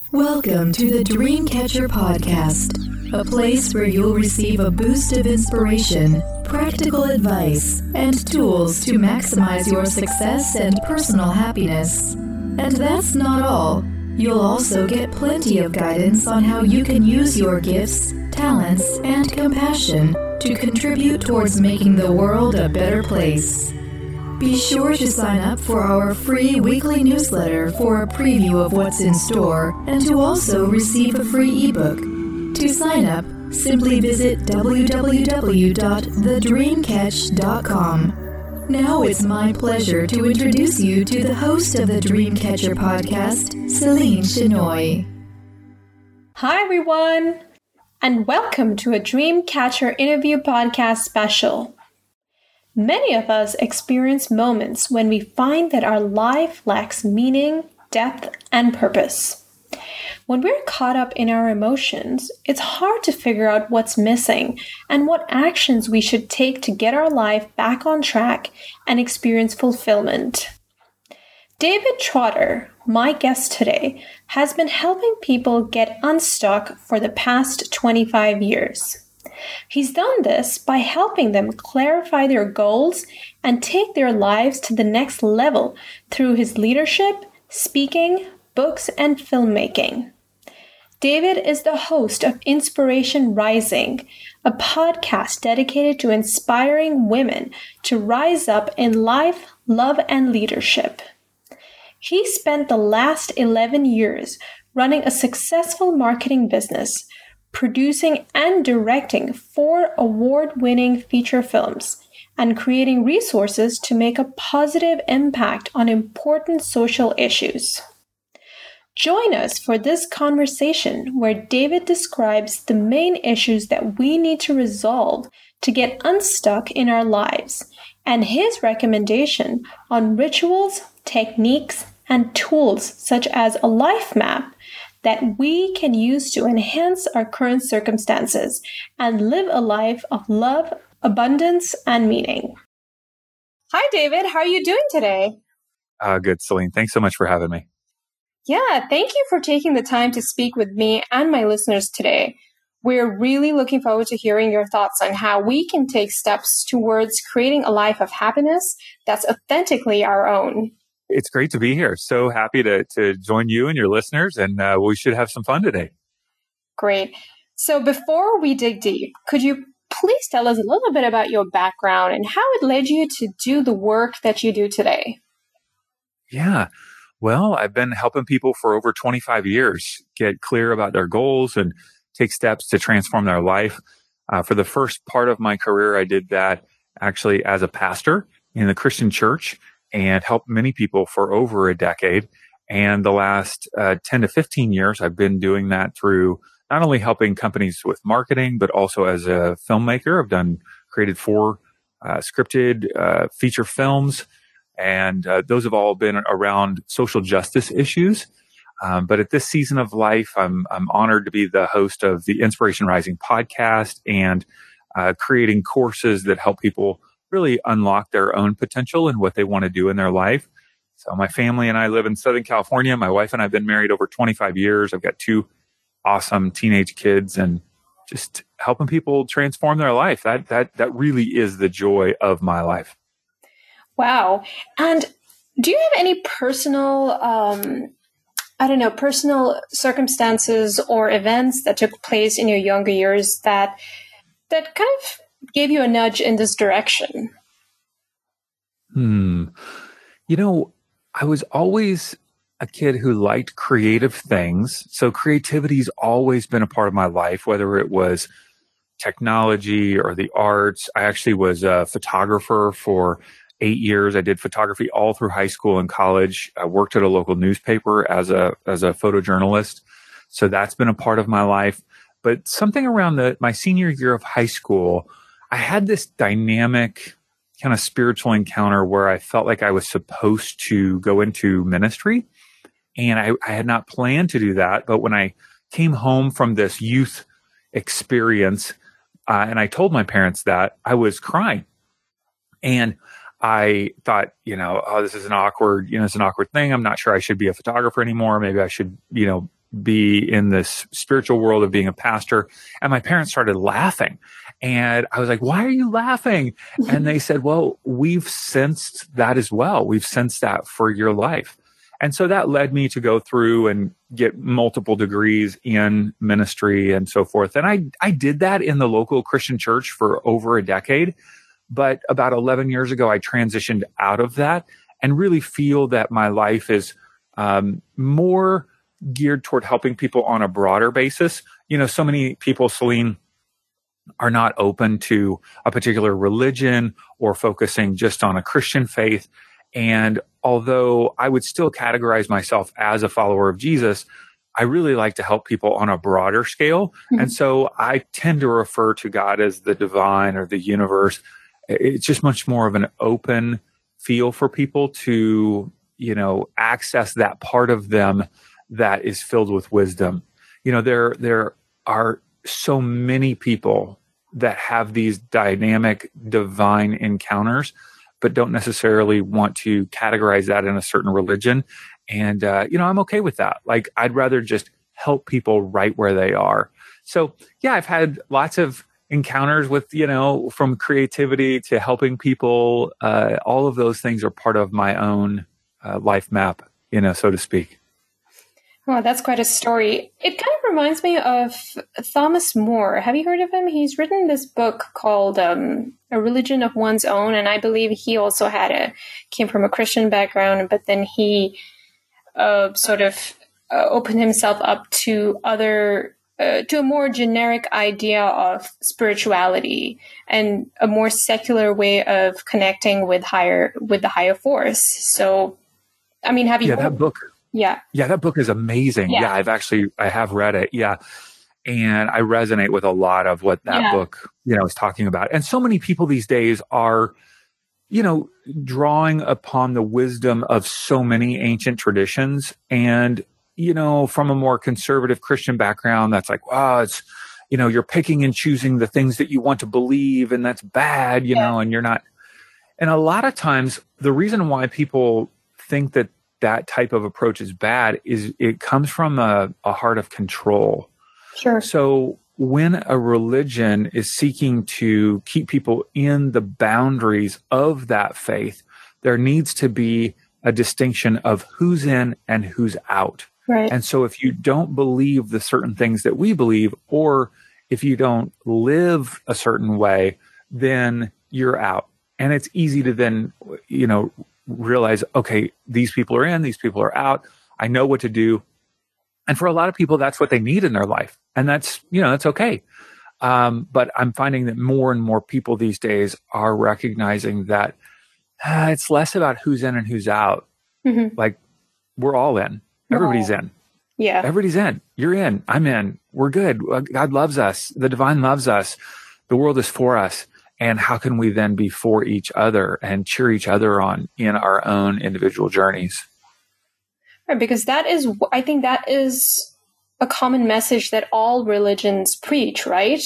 Welcome to the Dreamcatcher Podcast, a place where you'll receive a boost of inspiration, practical advice, and tools to maximize your success and personal happiness. And that's not all. You'll also get plenty of guidance on how you can use your gifts, talents, and compassion to contribute towards making the world a better place. Be sure to sign up for our free weekly newsletter for a preview of what's in store and to also receive a free ebook. To sign up, simply visit www.thedreamcatch.com. Now it's my pleasure to introduce you to the host of the Dreamcatcher podcast, Celine Chenoy. Hi everyone, and welcome to a Dreamcatcher interview podcast special. Many of us experience moments when we find that our life lacks meaning, depth, and purpose. When we're caught up in our emotions, it's hard to figure out what's missing and what actions we should take to get our life back on track and experience fulfillment. David Trotter, my guest today, has been helping people get unstuck for the past 25 years. He's done this by helping them clarify their goals and take their lives to the next level through his leadership, speaking, books, and filmmaking. David is the host of Inspiration Rising, a podcast dedicated to inspiring women to rise up in life, love, and leadership. He spent the last 11 years running a successful marketing business, producing and directing 4 award-winning feature films, and creating resources to make a positive impact on important social issues. Join us for this conversation where David describes the main issues that we need to resolve to get unstuck in our lives, and his recommendation on rituals, techniques, and tools such as a life map that we can use to enhance our current circumstances and live a life of love, abundance, and meaning. Hi, David. How are you doing today? Good, Celine. Thanks so much for having me. Yeah, thank you for taking the time to speak with me and my listeners today. We're really looking forward to hearing your thoughts on how we can take steps towards creating a life of happiness that's authentically our own. It's great to be here. So happy to join you and your listeners, and we should have some fun today. Great. So before we dig deep, could you please tell us a little bit about your background and how it led you to do the work that you do today? Yeah. Well, I've been helping people for over 25 years get clear about their goals and take steps to transform their life. For the first part of my career, I did that actually as a pastor in the Christian church, and helped many people for over a decade. And the last 10 to 15 years, I've been doing that through not only helping companies with marketing, but also as a filmmaker. I've created 4 scripted feature films, and those have all been around social justice issues. But at this season of life, I'm honored to be the host of the Inspiration Rising podcast and creating courses that help people really unlock their own potential and what they want to do in their life. So my family and I live in Southern California. My wife and I have been married over 25 years. I've got 2 awesome teenage kids, and just helping people transform their life. That really is the joy of my life. Wow. And do you have any personal, personal circumstances or events that took place in your younger years that kind of gave you a nudge in this direction? I was always a kid who liked creative things. So creativity's always been a part of my life, whether it was technology or the arts. I actually was a photographer for 8 years. I did photography all through high school and college. I worked at a local newspaper as a photojournalist. So that's been a part of my life. But something around my senior year of high school, I had this dynamic kind of spiritual encounter where I felt like I was supposed to go into ministry. And I had not planned to do that. But when I came home from this youth experience, and I told my parents that, I was crying. And I thought, this is it's an awkward thing. I'm not sure I should be a photographer anymore. Maybe I should, be in this spiritual world of being a pastor. And my parents started laughing. And I was like, why are you laughing? And they said, well, we've sensed that as well. We've sensed that for your life. And so that led me to go through and get multiple degrees in ministry and so forth. And I did that in the local Christian church for over a decade. But about 11 years ago, I transitioned out of that and really feel that my life is more geared toward helping people on a broader basis. You know, so many people, Celine, are not open to a particular religion or focusing just on a Christian faith. And although I would still categorize myself as a follower of Jesus, I really like to help people on a broader scale. Mm-hmm. And so I tend to refer to God as the divine or the universe. It's just much more of an open feel for people to, you know, access that part of them that is filled with wisdom. You know, there are so many people that have these dynamic divine encounters, but don't necessarily want to categorize that in a certain religion. And, you know, I'm okay with that. Like, I'd rather just help people right where they are. So, yeah, I've had lots of encounters with, you know, from creativity to helping people. All of those things are part of my own life map, you know, so to speak. Well, that's quite a story. It kind of reminds me of Thomas More. Have you heard of him? He's written this book called A Religion of One's Own, and I believe he also came from a Christian background, but then he opened himself up to to a more generic idea of spirituality and a more secular way of connecting with the higher force. So, I mean, have you heard that book? Yeah. Yeah, that book is amazing. Yeah, I have read it. Yeah. And I resonate with a lot of what that book, you know, is talking about. And so many people these days are, you know, drawing upon the wisdom of so many ancient traditions. And, you know, from a more conservative Christian background, that's like, wow, it's, you know, you're picking and choosing the things that you want to believe, and that's bad, you know, and you're not. And a lot of times the reason why people think that type of approach is bad is it comes from a heart of control. Sure. So when a religion is seeking to keep people in the boundaries of that faith, there needs to be a distinction of who's in and who's out. Right. And so if you don't believe the certain things that we believe, or if you don't live a certain way, then you're out. And it's easy to then, you know, realize, okay, these people are in, these people are out. I know what to do. And for a lot of people, that's what they need in their life. And that's, you know, that's okay. But I'm finding that more and more people these days are recognizing that it's less about who's in and who's out. Mm-hmm. Like, we're all in. Everybody's in. Yeah. Everybody's in. You're in. I'm in. We're good. God loves us. The divine loves us. The world is for us. And how can we then be for each other and cheer each other on in our own individual journeys? Right, because I think that is a common message that all religions preach, right?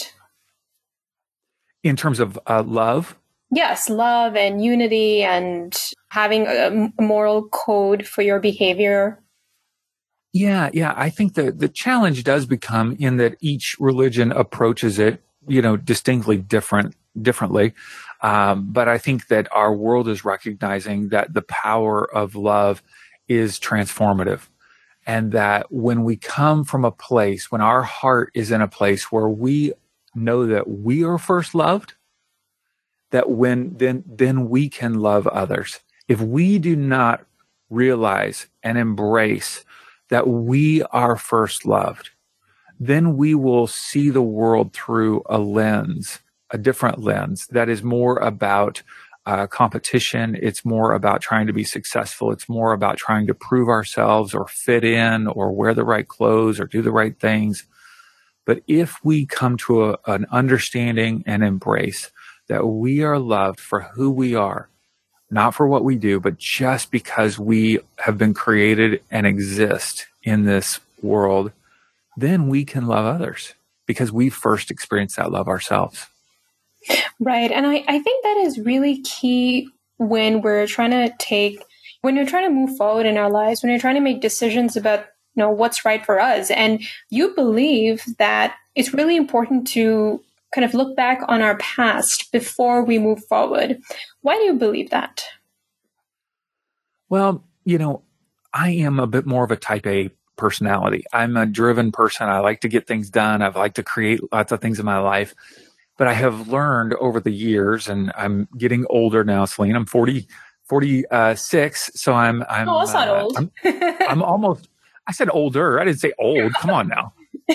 In terms of love? Yes, love and unity and having a moral code for your behavior. Yeah. I think the challenge does become in that each religion approaches it, you know, distinctly differently. But I think that our world is recognizing that the power of love is transformative. And that when we come from a place, when our heart is in a place where we know that we are first loved, that then we can love others. If we do not realize and embrace that we are first loved, then we will see the world through a different lens that is more about competition. It's more about trying to be successful. It's more about trying to prove ourselves or fit in or wear the right clothes or do the right things. But if we come to an understanding and embrace that we are loved for who we are, not for what we do, but just because we have been created and exist in this world, then we can love others because we first experienced that love ourselves. Right. And I think that is really key when we're trying to move forward in our lives, when you're trying to make decisions about what's right for us. And you believe that it's really important to kind of look back on our past before we move forward. Why do you believe that? Well, I am a bit more of a type A personality. I'm a driven person. I like to get things done. I like to create lots of things in my life. But I have learned over the years, and I'm getting older now, Celine. I'm 46. So I'm oh, that's not old. I'm almost, I said older. I didn't say old. Come on now.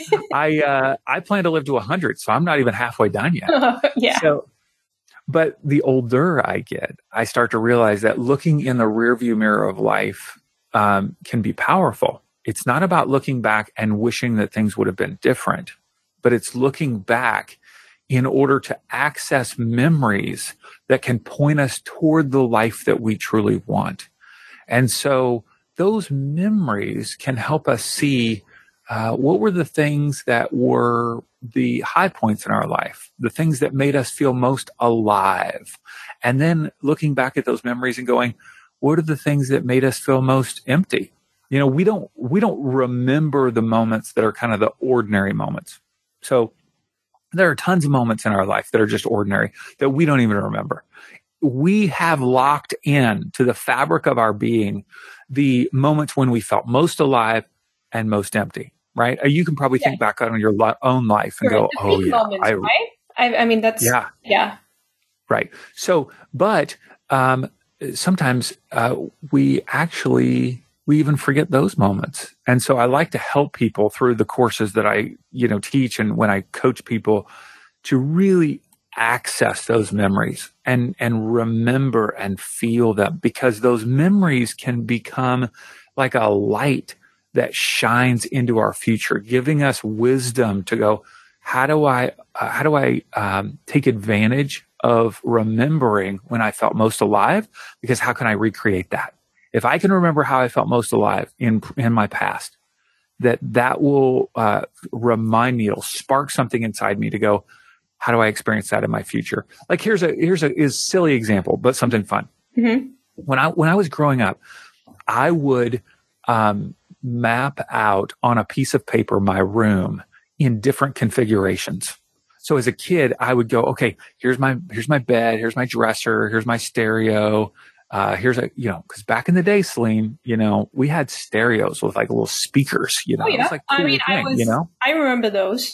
I plan to live to 100, so I'm not even halfway done yet. Yeah. So, but the older I get, I start to realize that looking in the rearview mirror of life can be powerful. It's not about looking back and wishing that things would have been different, but it's looking back in order to access memories that can point us toward the life that we truly want. And so those memories can help us see what were the things that were the high points in our life, the things that made us feel most alive. And then looking back at those memories and going, what are the things that made us feel most empty? We don't remember the moments that are kind of the ordinary moments. So there are tons of moments in our life that are just ordinary that we don't even remember. We have locked in to the fabric of our being the moments when we felt most alive and most empty, right? You can probably think back on your own life and go, oh yeah. Moments, right? I mean, that's, yeah. Right. So, but sometimes we even forget those moments. And so I like to help people through the courses that I, teach and when I coach people to really access those memories and remember and feel them, because those memories can become like a light that shines into our future, giving us wisdom to go, how do I take advantage of remembering when I felt most alive? Because how can I recreate that? If I can remember how I felt most alive in my past, that will remind me, it'll spark something inside me to go, how do I experience that in my future? Like here's a silly example, but something fun. Mm-hmm. When I was growing up, I would map out on a piece of paper my room in different configurations. So as a kid, I would go, okay, here's my bed, here's my dresser, here's my stereo. Because back in the day, Celine, we had stereos with like little speakers, Oh, yeah. It was like a cool thing, I remember those.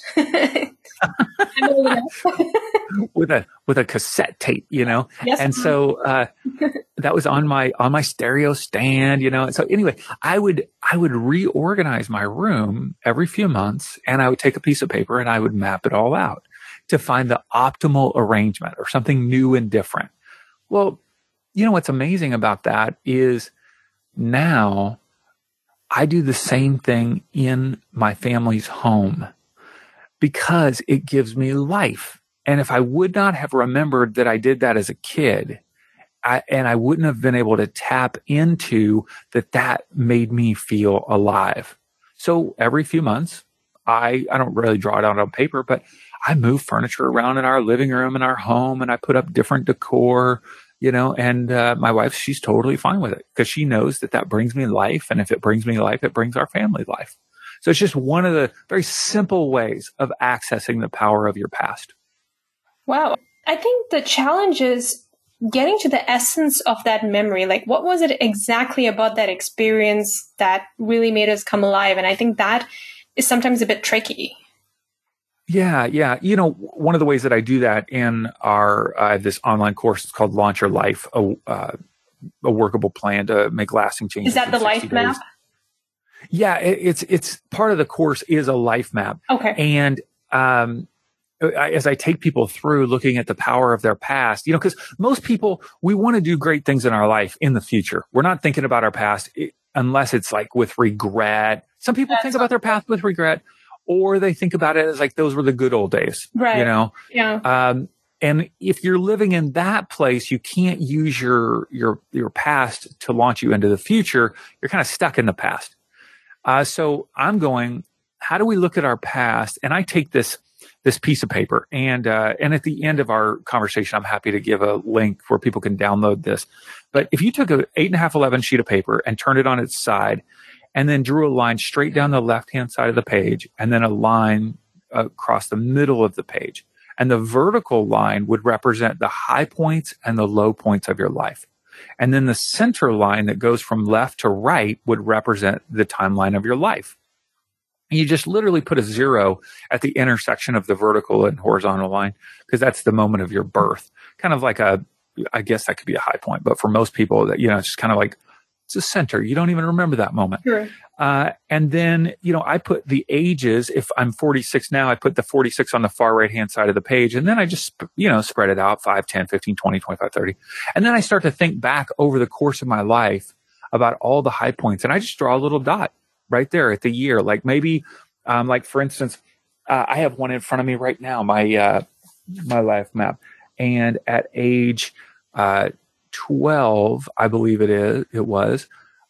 with a cassette tape, Yes. And so, that was on my stereo stand, And so anyway, I would reorganize my room every few months, and I would take a piece of paper and I would map it all out to find the optimal arrangement or something new and different. Well, what's amazing about that is now I do the same thing in my family's home because it gives me life. And if I would not have remembered that I did that as a kid, I wouldn't have been able to tap into that made me feel alive. So every few months, I don't really draw it out on paper, but I move furniture around in our living room and our home, and I put up different decor, and my wife, she's totally fine with it because she knows that brings me life. And if it brings me life, it brings our family life. So it's just one of the very simple ways of accessing the power of your past. Wow. I think the challenge is getting to the essence of that memory. Like, what was it exactly about that experience that really made us come alive? And I think that is sometimes a bit tricky. Yeah. One of the ways that I do that in our this online course, it's called Launch Your Life, a workable plan to make lasting changes. Is that the life map? Yeah, it's part of the course is a life map. Okay. And as I take people through looking at the power of their past, because most people, we want to do great things in our life in the future. We're not thinking about our past unless it's like with regret. Some people think about their past with regret, or they think about it as like those were the good old days, right? Yeah. And if you're living in that place, you can't use your past to launch you into the future. You're kind of stuck in the past. So I'm going, how do we look at our past? And I take this piece of paper, and at the end of our conversation, I'm happy to give a link where people can download this. But if you took a 8.5, 11 sheet of paper and turned it on its side, and then drew a line straight down the left-hand side of the page and then a line across the middle of the page. And the vertical line would represent the high points and the low points of your life. And then the center line that goes from left to right would represent the timeline of your life. And you just literally put a 0 at the intersection of the vertical and horizontal line, because that's the moment of your birth. Kind of like I guess that could be a high point, but for most people, that, it's just kind of like, it's a center. You don't even remember that moment. Sure. And then, I put the ages. If I'm 46 now, I put the 46 on the far right-hand side of the page. And then I just, spread it out 5, 10, 15, 20, 25, 30. And then I start to think back over the course of my life about all the high points. And I just draw a little dot right there at the year. Like maybe, like for instance, I have one in front of me right now, my life map. And at age 12, I believe it was,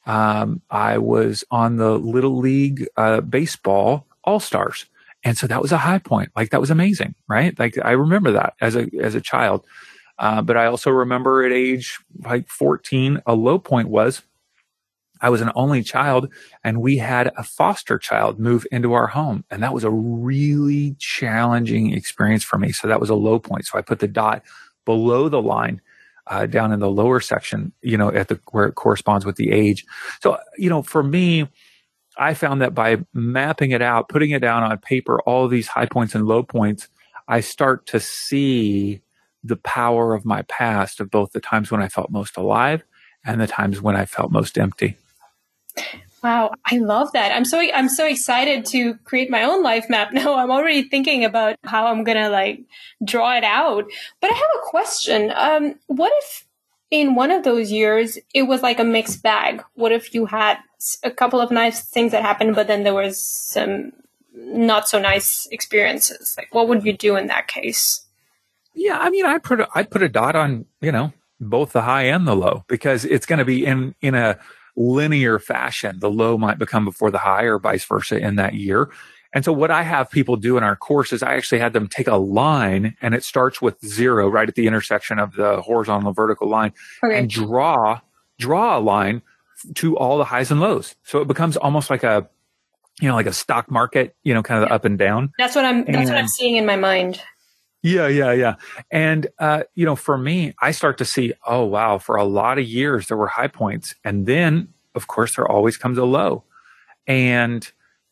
I was on the Little League baseball All-Stars. And so that was a high point. Like, that was amazing, right? Like, I remember that as a child. But I also remember at age like 14, a low point was I was an only child, and we had a foster child move into our home. And that was a really challenging experience for me. So that was a low point. So I put the dot below the line, down in the lower section, where it corresponds with the age. So, for me, I found that by mapping it out, putting it down on paper, all of these high points and low points, I start to see the power of my past, of both the times when I felt most alive and the times when I felt most empty. Wow, I love that. I'm so excited to create my own life map now. I'm already thinking about how I'm gonna draw it out. But I have a question. What if in one of those years it was like a mixed bag? What if you had a couple of nice things that happened, but then there was some not so nice experiences? Like, what would you do in that case? Yeah, I mean, I'd put a dot on, both the high and the low, because it's going to be in a linear fashion. The low might become before the high, or vice versa in that year. And so what I have people do in our course is I actually had them take a line, and it starts with 0 right at the intersection of the horizontal and vertical line, and draw a line to all the highs and lows. So it becomes almost like a stock market, kind of the up and down. That's what I'm seeing in my mind. Yeah. And, for me, I start to see, oh, wow, for a lot of years, there were high points. And then, of course, there always comes a low. And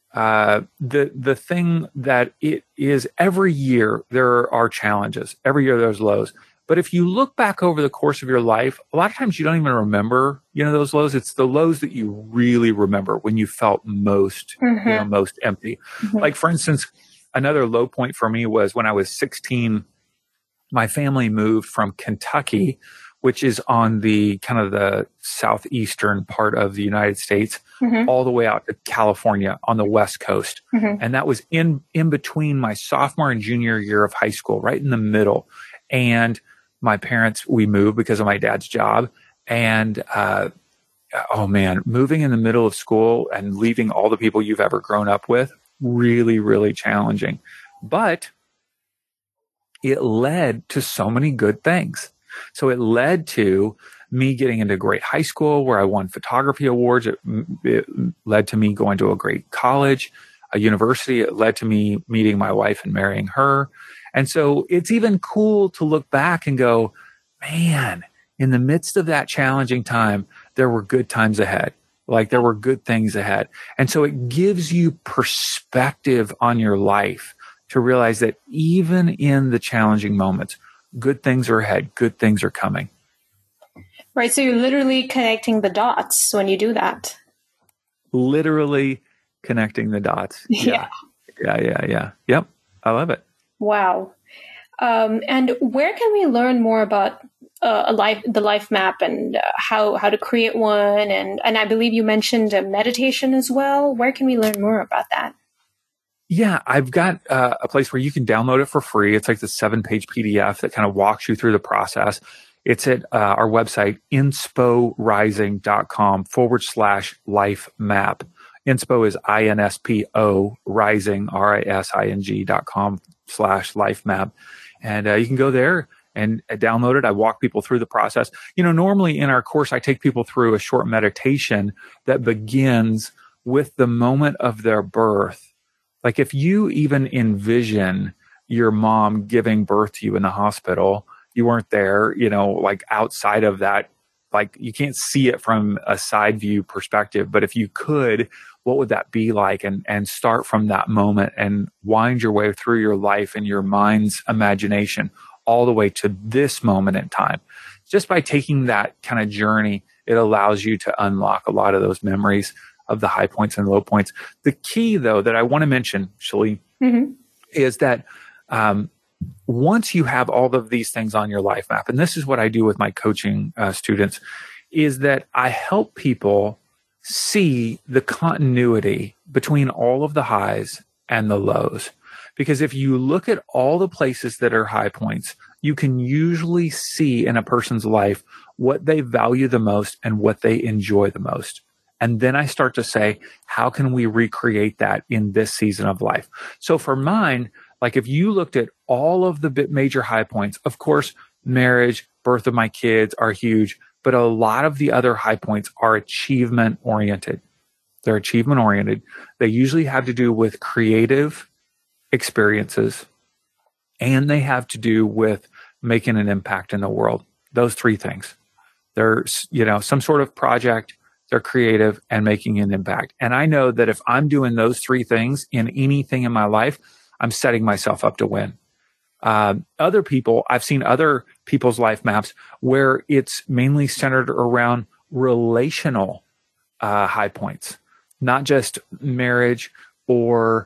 the thing that it is, every year, there are challenges. Every year, there's lows. But if you look back over the course of your life, a lot of times you don't even remember, those lows. It's the lows that you really remember when you felt most, most empty. Mm-hmm. Like, for instance, another low point for me was when I was 16, my family moved from Kentucky, which is on the kind of the southeastern part of the United States, all the way out to California on the West Coast. And that was in between my sophomore and junior year of high school, right in the middle. And my parents, we moved because of my dad's job. And, oh man, moving in the middle of school and leaving all the people you've ever grown up with, really, really challenging. But it led to so many good things. So it led to me getting into a great high school where I won photography awards. It led to me going to a great college, a university. It led to me meeting my wife and marrying her. And so it's even cool to look back and go, man, in the midst of that challenging time, there were good times ahead. Like, there were good things ahead. And so it gives you perspective on your life to realize that even in the challenging moments, good things are ahead. Good things are coming. Right. So you're literally connecting the dots when you do that. Literally connecting the dots. Yeah. Yep. I love it. Wow. And where can we learn more about the life map and how to create one? And I believe you mentioned meditation as well. Where can we learn more about that? Yeah, I've got a place where you can download it for free. It's like the 7-page PDF that kind of walks you through the process. It's at our website, insporising.com/life map. Inspo is INSPO, rising, RISING.com/life map. And you can go there and download it. I walk people through the process. Normally in our course, I take people through a short meditation that begins with the moment of their birth. Like if you even envision your mom giving birth to you in the hospital, you weren't there, like outside of that, like you can't see it from a side view perspective. But if you could, what would that be like? And start from that moment and wind your way through your life and your mind's imagination all the way to this moment in time. Just by taking that kind of journey, it allows you to unlock a lot of those memories of the high points and low points. The key, though, that I want to mention, Shalene, is that once you have all of these things on your life map, and this is what I do with my coaching students, is that I help people see the continuity between all of the highs and the lows. Because if you look at all the places that are high points, you can usually see in a person's life what they value the most and what they enjoy the most. And then I start to say, how can we recreate that in this season of life? So for mine, like if you looked at all of the major high points, of course, marriage, birth of my kids are huge, but a lot of the other high points are achievement oriented. They're achievement oriented. They usually have to do with creative experiences, and they have to do with making an impact in the world. Those three things. They're, some sort of project, they're creative, and making an impact. And I know that if I'm doing those three things in anything in my life, I'm setting myself up to win. Other people, I've seen other people's life maps where it's mainly centered around relational high points, not just marriage or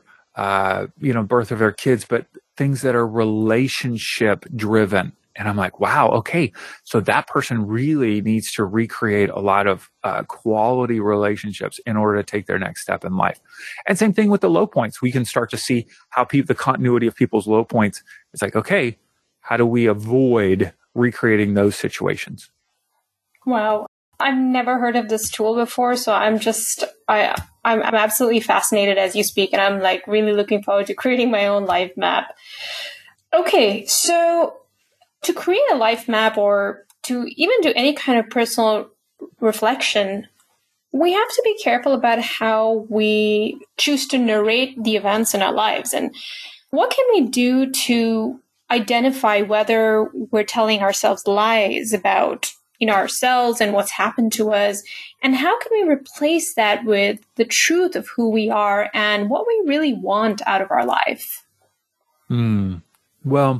birth of their kids, but things that are relationship driven. And I'm like, wow, okay, so that person really needs to recreate a lot of quality relationships in order to take their next step in life. And same thing with the low points. We can start to see how the continuity of people's low points. It's like, okay, how do we avoid recreating those situations? Wow. I've never heard of this tool before, so I'm absolutely fascinated as you speak, and I'm like really looking forward to creating my own life map. Okay, so to create a life map or to even do any kind of personal reflection, we have to be careful about how we choose to narrate the events in our lives. And what can we do to identify whether we're telling ourselves lies about ourselves and what's happened to us? And how can we replace that with the truth of who we are and what we really want out of our life? Well,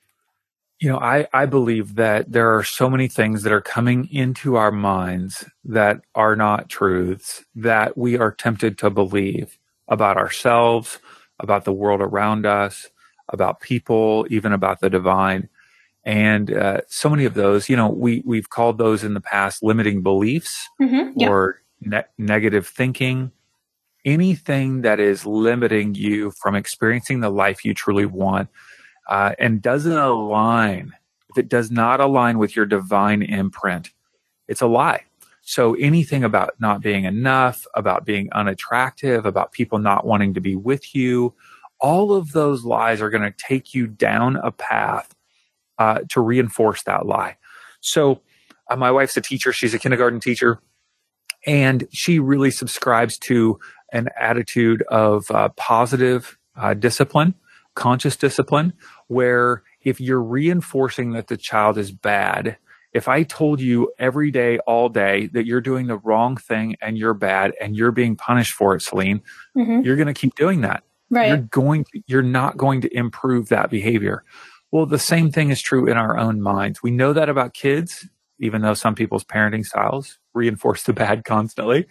I believe that there are so many things that are coming into our minds that are not truths that we are tempted to believe about ourselves, about the world around us, about people, even about the divine. And so many of those, we've called those in the past limiting beliefs or negative thinking. Anything that is limiting you from experiencing the life you truly want and doesn't align, if it does not align with your divine imprint, it's a lie. So anything about not being enough, about being unattractive, about people not wanting to be with you, all of those lies are going to take you down a path to reinforce that lie. So my wife's a teacher. She's a kindergarten teacher. And she really subscribes to an attitude of positive discipline, conscious discipline, where if you're reinforcing that the child is bad, if I told you every day, all day, that you're doing the wrong thing and you're bad and you're being punished for it, Celine, you're going to keep doing that. Right. You're not going to improve that behavior. Well, the same thing is true in our own minds. We know that about kids, even though some people's parenting styles reinforce the bad constantly.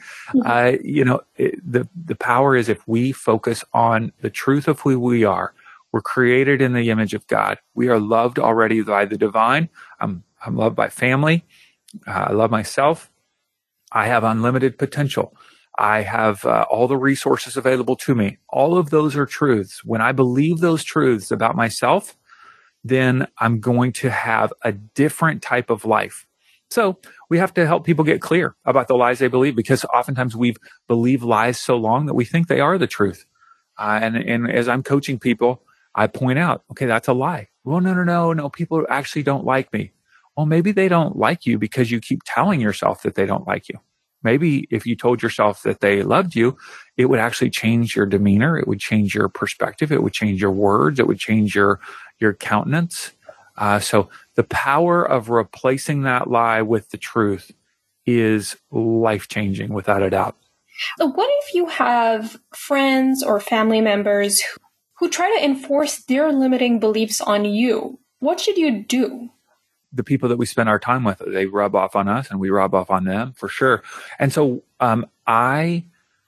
The power is if we focus on the truth of who we are. We're created in the image of God. We are loved already by the divine. I'm loved by family. I love myself. I have unlimited potential. I have all the resources available to me. All of those are truths. When I believe those truths about myself, then I'm going to have a different type of life. So we have to help people get clear about the lies they believe, because oftentimes we've believed lies so long that we think they are the truth. And as I'm coaching people, I point out, okay, that's a lie. Well, no, people actually don't like me. Well, maybe they don't like you because you keep telling yourself that they don't like you. Maybe if you told yourself that they loved you, it would actually change your demeanor. It would change your perspective. It would change your words. It would change your countenance. So the power of replacing that lie with the truth is life-changing, without a doubt. What if you have friends or family members who try to enforce their limiting beliefs on you? What should you do? The people that we spend our time with, they rub off on us and we rub off on them, for sure. And so I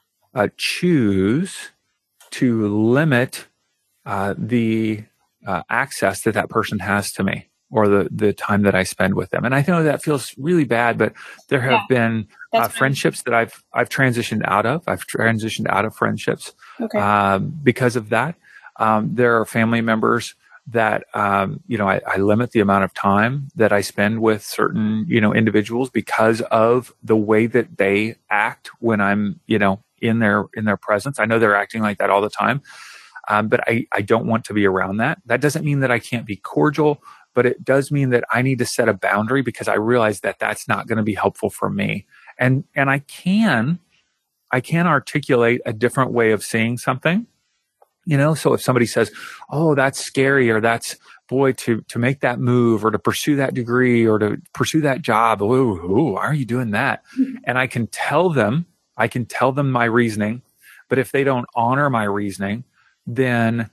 choose to limit the access that person has to me, or the time that I spend with them. And I know that feels really bad, but there have been friendships that I've transitioned out of. I've transitioned out of friendships because of that. There are family members that, I limit the amount of time that I spend with certain, individuals because of the way that they act when I'm, in their presence. I know they're acting like that all the time. But I don't want to be around that. That doesn't mean that I can't be cordial, but it does mean that I need to set a boundary because I realize that that's not going to be helpful for me. And I can articulate a different way of seeing something. So if somebody says, "Oh, that's scary," or "That's boy to make that move, or to pursue that degree, or to pursue that job. Ooh, why are you doing that?" And I can tell them my reasoning, but if they don't honor my reasoning, then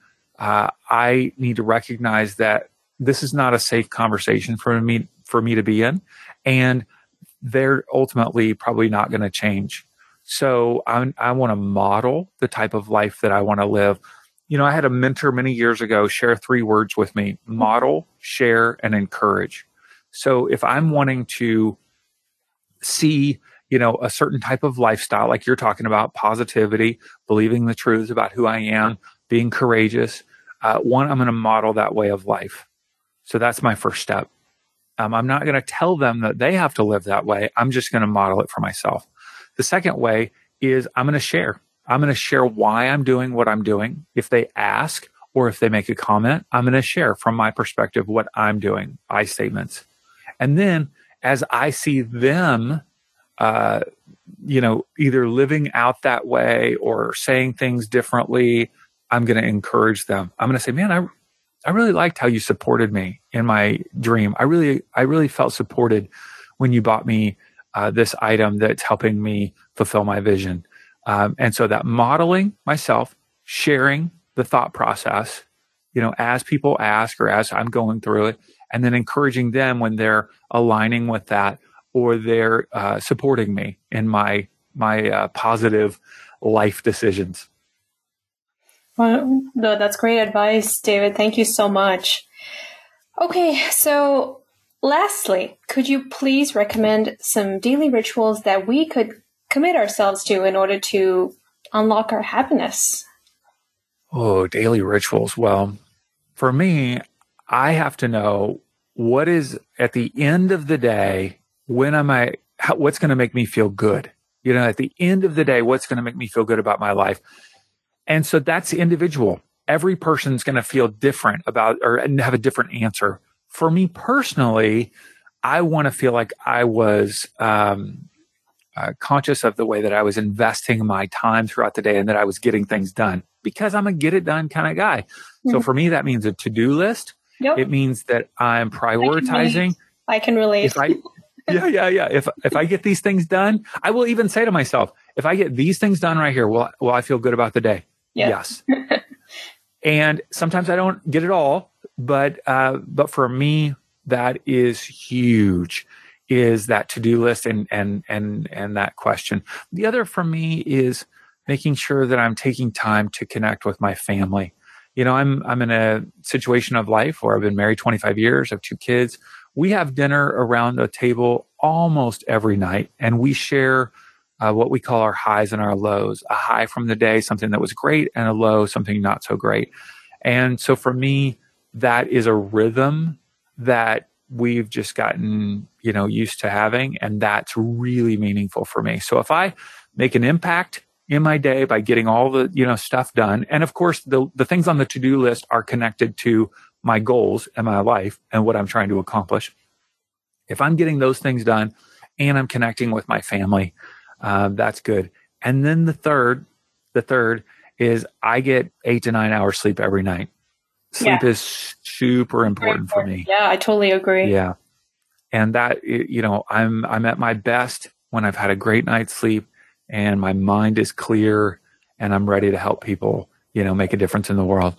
I need to recognize that this is not a safe conversation for me to be in, and they're ultimately probably not going to change. So I want to model the type of life that I want to live. I had a mentor many years ago share 3 words with me: model, share, and encourage. So if I'm wanting to see, a certain type of lifestyle, like you're talking about, positivity, believing the truth about who I am, being courageous, I'm going to model that way of life. So that's my first step. I'm not going to tell them that they have to live that way. I'm just going to model it for myself. The second way is I'm going to share. I'm going to share why I'm doing what I'm doing. If they ask or if they make a comment, I'm going to share from my perspective what I'm doing, I statements. And then as I see them, either living out that way or saying things differently, I'm going to encourage them. I'm going to say, "Man, I really liked how you supported me in my dream. I really felt supported when you bought me this item that's helping me fulfill my vision." And so that modeling myself, sharing the thought process, as people ask or as I'm going through it, and then encouraging them when they're aligning with that or they're supporting me in my positive life decisions. Well, no, that's great advice, David. Thank you so much. Okay, so lastly, could you please recommend some daily rituals that we could commit ourselves to in order to unlock our happiness? Oh, daily rituals. Well, for me, I have to know what is at the end of the day, what's going to make me feel good? At the end of the day, what's going to make me feel good about my life? And so that's individual. Every person's going to feel different about or have a different answer. For me personally, I want to feel like I was conscious of the way that I was investing my time throughout the day and that I was getting things done, because I'm a get it done kind of guy. Mm-hmm. So for me, that means a to-do list. Yep. It means that I'm prioritizing. I can relate. Yeah. If I get these things done, I will even say to myself, if I get these things done right here, will I feel good about the day? Yeah. Yes. And sometimes I don't get it all, but for me, that is huge, is that to-do list and that question. The other for me is making sure that I'm taking time to connect with my family. I'm in a situation of life where I've been married 25 years, I have 2 kids. We have dinner around the table almost every night, and we share what we call our highs and our lows. A high from the day, something that was great, and a low, something not so great. And so for me, that is a rhythm that we've just gotten, used to having, and that's really meaningful for me. So if I make an impact in my day by getting all the, stuff done, and of course the things on the to-do list are connected to my goals and my life and what I'm trying to accomplish. If I'm getting those things done and I'm connecting with my family, That's good. And then the third is I get 8 to 9 hours sleep every night. Sleep is super important for me. Yeah, I totally agree. Yeah. And that, I'm at my best when I've had a great night's sleep and my mind is clear and I'm ready to help people, make a difference in the world.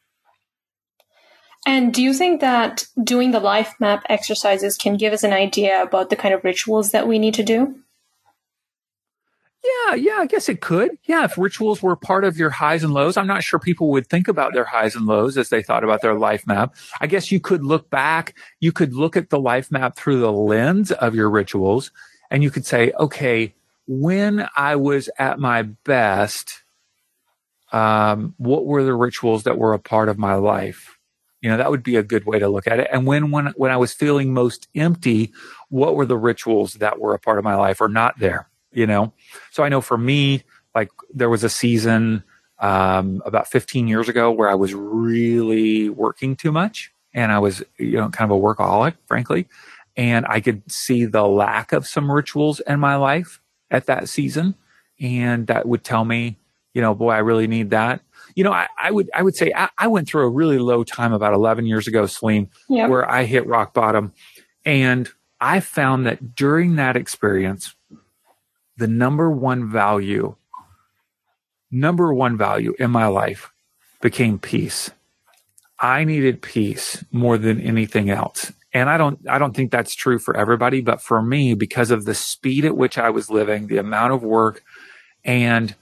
And do you think that doing the life map exercises can give us an idea about the kind of rituals that we need to do? Yeah, I guess it could. Yeah, if rituals were part of your highs and lows, I'm not sure people would think about their highs and lows as they thought about their life map. I guess you could look back, you could look at the life map through the lens of your rituals, and you could say, okay, when I was at my best, what were the rituals that were a part of my life? That would be a good way to look at it. And when I was feeling most empty, what were the rituals that were a part of my life or not there? So I know for me, like there was a season about 15 years ago where I was really working too much and I was, kind of a workaholic, frankly. And I could see the lack of some rituals in my life at that season. And that would tell me, boy, I really need that. I would say I went through a really low time about 11 years ago, Celine, where I hit rock bottom. And I found that during that experience, the number one value in my life became peace. I needed peace more than anything else. And I don't think that's true for everybody, but for me, because of the speed at which I was living, the amount of work and,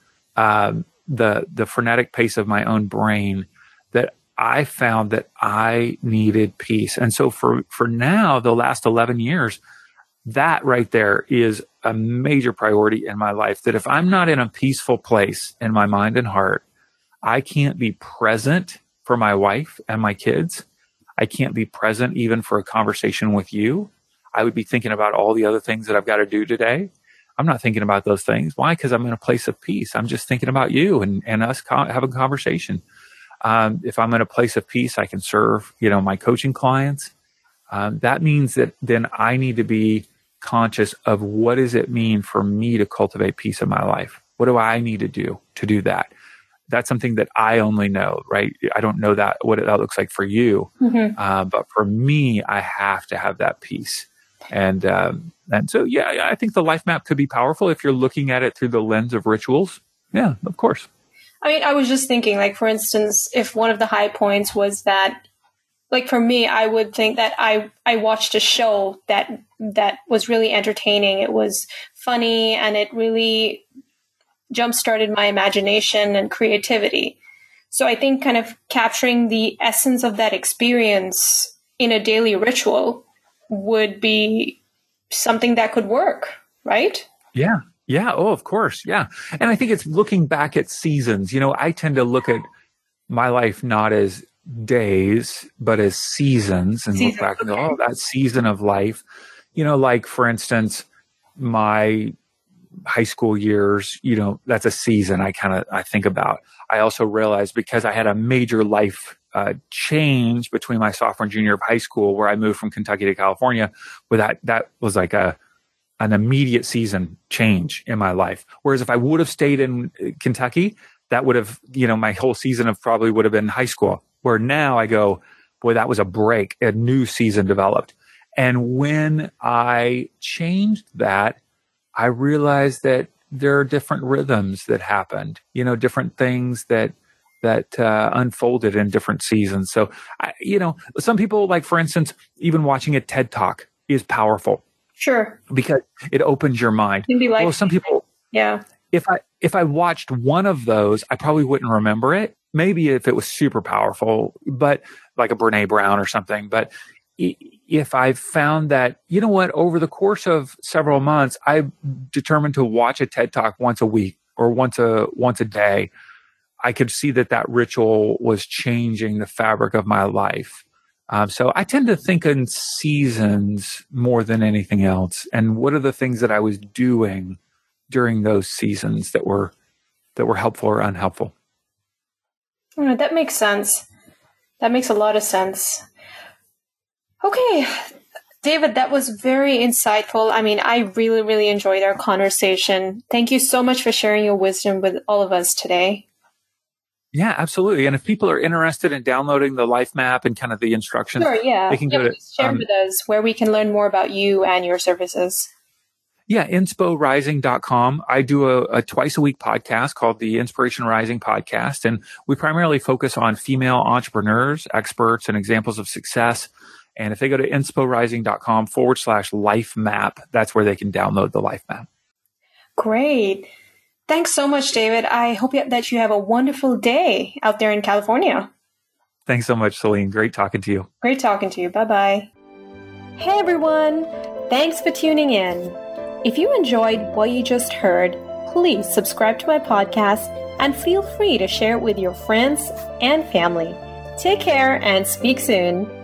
the frenetic pace of my own brain, that I found that I needed peace. And so for now, the last 11 years, that right there is a major priority in my life, that if I'm not in a peaceful place in my mind and heart, I can't be present for my wife and my kids. I can't be present even for a conversation with you. I would be thinking about all the other things that I've got to do today. I'm not thinking about those things. Why? Because I'm in a place of peace. I'm just thinking about you and us having a conversation. If I'm in a place of peace, I can serve, my coaching clients. That means that then I need to be conscious of what does it mean for me to cultivate peace in my life? What do I need to do that? That's something that I only know, right? I don't know what that looks like for you. Mm-hmm. But for me, I have to have that peace. And so, I think the life map could be powerful if you're looking at it through the lens of rituals. Yeah, of course. I mean, I was just thinking, like, for instance, if one of the high points was that, like, for me, I would think that I watched a show that was really entertaining. It was funny and it really jump-started my imagination and creativity. So I think kind of capturing the essence of that experience in a daily ritual would be something that could work, right? Yeah. Oh, of course. Yeah. And I think it's looking back at seasons. I tend to look at my life not as days, but as seasons, and look back and go, that season of life, like for instance, my high school years, that's a season I think about. I also realized because I had a major life change between my sophomore and junior of high school, where I moved from Kentucky to California, where that was like an immediate season change in my life. Whereas if I would have stayed in Kentucky, that would have, my whole season probably would have been high school. Where now I go, boy, that was a break, a new season developed. And when I changed that, I realized that there are different rhythms that happened, different things that unfolded in different seasons. So, some people, like, for instance, even watching a TED Talk is powerful. Sure. Because it opens your mind. Well, some people, if I watched one of those, I probably wouldn't remember it. Maybe if it was super powerful, but like a Brene Brown or something. But if I found that, over the course of several months, I determined to watch a TED Talk once a week or once a day, I could see that ritual was changing the fabric of my life. So I tend to think in seasons more than anything else. And what are the things that I was doing during those seasons that were helpful or unhelpful? That makes sense. That makes a lot of sense. Okay. David, that was very insightful. I mean, I really, really enjoyed our conversation. Thank you so much for sharing your wisdom with all of us today. Yeah, absolutely. And if people are interested in downloading the life map and kind of the instructions, they can go to share with us where we can learn more about you and your services. Yeah, insporising.com. I do a twice a week podcast called the Inspiration Rising Podcast, and we primarily focus on female entrepreneurs, experts, and examples of success. And if they go to insporising.com/life map, that's where they can download the life map. Great. Thanks so much, David. I hope that you have a wonderful day out there in California. Thanks so much, Celine. Great talking to you. Great talking to you. Bye-bye. Hey, everyone. Thanks for tuning in. If you enjoyed what you just heard, please subscribe to my podcast and feel free to share it with your friends and family. Take care and speak soon.